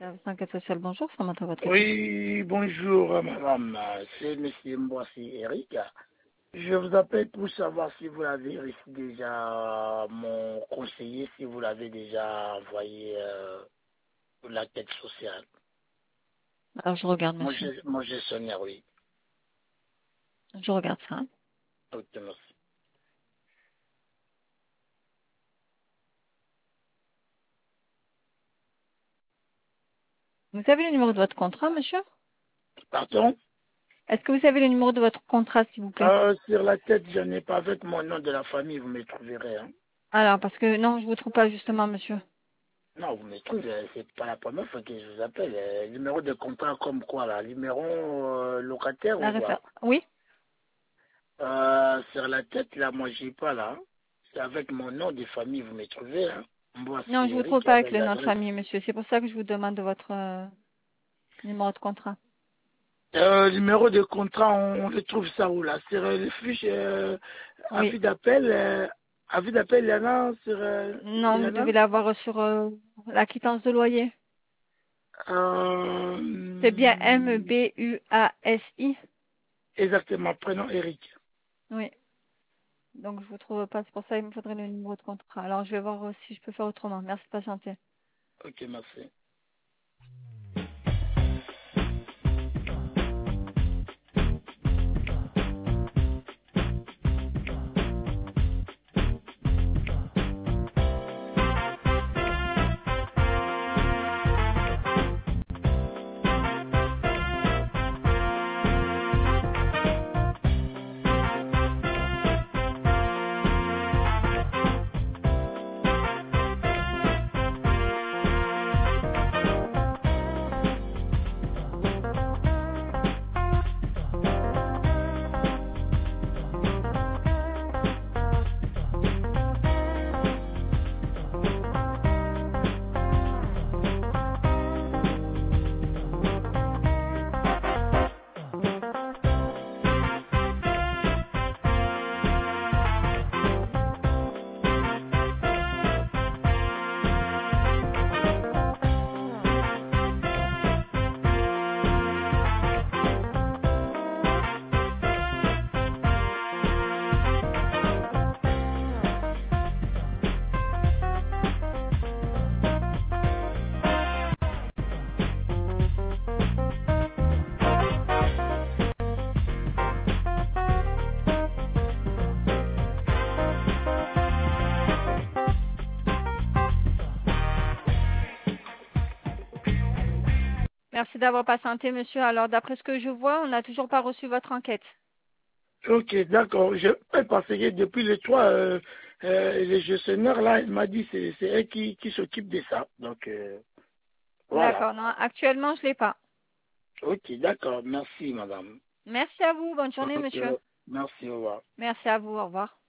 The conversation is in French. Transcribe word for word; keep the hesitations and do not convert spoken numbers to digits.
Service enquête sociale, bonjour, ça m'entend votre écoute. Oui, bonjour madame, c'est monsieur Mboissi Eric. Je vous appelle pour savoir si vous l'avez reçu déjà, mon conseiller, si vous l'avez déjà envoyé euh, pour la quête sociale. Alors je regarde, Mon, monsieur. gest- mon gestionnaire, oui. Je regarde ça. Ok, merci. Vous avez le numéro de votre contrat, monsieur? Pardon Est-ce que vous avez le numéro de votre contrat, s'il vous plaît? euh, Sur la tête, je n'ai pas avec mon nom de la famille, vous me trouverez. Hein. Alors, parce que non, je vous trouve pas justement, monsieur. Non, vous me trouvez, c'est pas la première fois que je vous appelle. Euh, numéro de contrat comme quoi là? Numéro euh, locataire La ou quoi? référence. Oui? Euh, sur la tête, là, moi, j'ai pas, là. C'est avec mon nom de famille, vous me trouvez, hein. Moi, c'est Non, je vous trouve Eric pas avec avec le nom de l'adresse. famille, monsieur. C'est pour ça que je vous demande de votre euh, numéro de contrat. Euh, numéro de contrat, on, on le trouve ça où, là? Sur euh, les fiches, euh, Oui. avis d'appel, euh, avis d'appel, il y en a sur, euh, il Non, y vous en a? devez l'avoir sur euh, la quittance de loyer. C'est bien M Euh, B U A S I. exactement, prénom Eric. Oui. Donc je vous trouve pas. C'est pour ça qu'il me faudrait le numéro de contrat. Alors je vais voir euh, si je peux faire autrement. Merci de patienter. Ok, merci. Merci d'avoir patienté, monsieur. Alors, d'après ce que je vois, on n'a toujours pas reçu votre enquête. Ok, d'accord. Je peux parce que depuis le trois, euh, euh, le gestionnaire, là, il m'a dit que c'est c'est elle qui, qui s'occupe de ça. Donc, euh, voilà. D'accord. Non, actuellement, je l'ai pas. Ok, d'accord. Merci, madame. Merci à vous. Bonne journée, Ok, monsieur. merci, au revoir. Merci à vous. Au revoir.